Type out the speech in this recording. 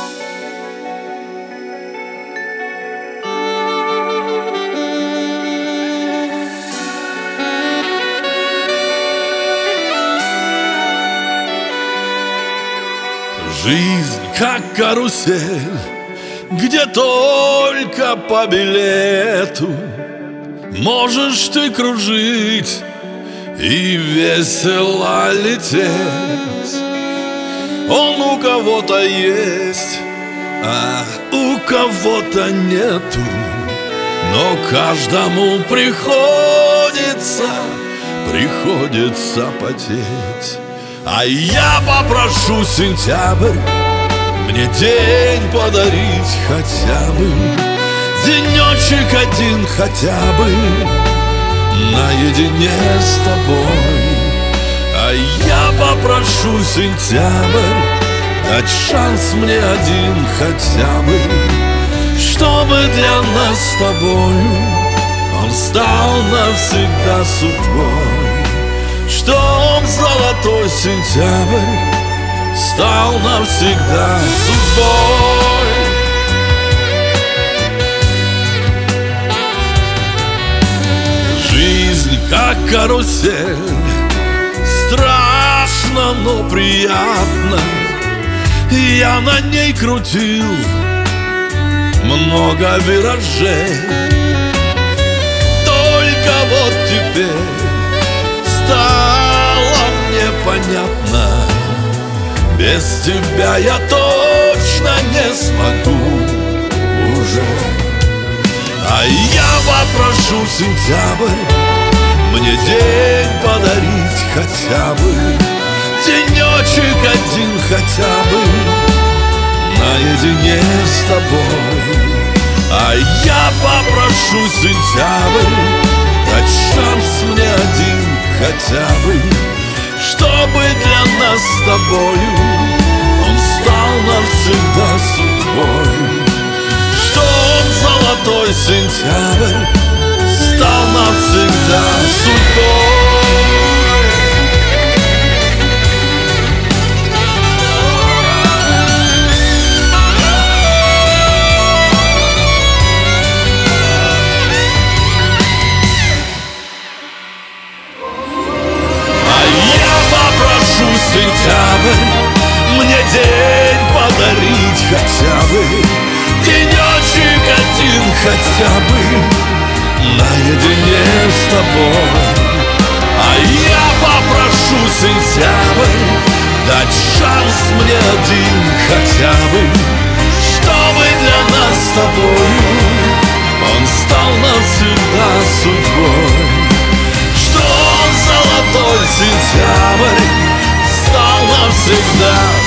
Жизнь как карусель, где только по билету можешь ты кружить и весело лететь. Он у кого-то есть, а у кого-то нету, но каждому приходится потеть. А я попрошу сентябрь мне день подарить хотя бы, денечек один хотя бы наедине с тобой. А я попрошу сентябрь дать шанс мне один хотя бы, чтобы для нас с тобою он стал навсегда судьбой. Чтоб золотой сентябрь стал навсегда судьбой. Жизнь как карусель, страшно, но приятно. Я на ней крутил много виражей. Только вот теперь стало мне понятно, без тебя я точно не смогу уже. А я попрошу сентябрь мне день подарить хотя бы, денечек один хотя бы наедине с тобой. А я попрошу сентябрь дать шанс мне один хотя бы, чтобы для нас с тобою он стал навсегда судьбой. Чтоб золотой сентябрь стал навсегда судьбой. Сентябрь мне день подарить хотя бы, денечек один хотя бы наедине с тобой. А я попрошу сентябрь дать шанс мне один хотя бы, чтобы для нас с тобою он стал навсегда судьбой. Чтоб золотой сентябрь стал навсегда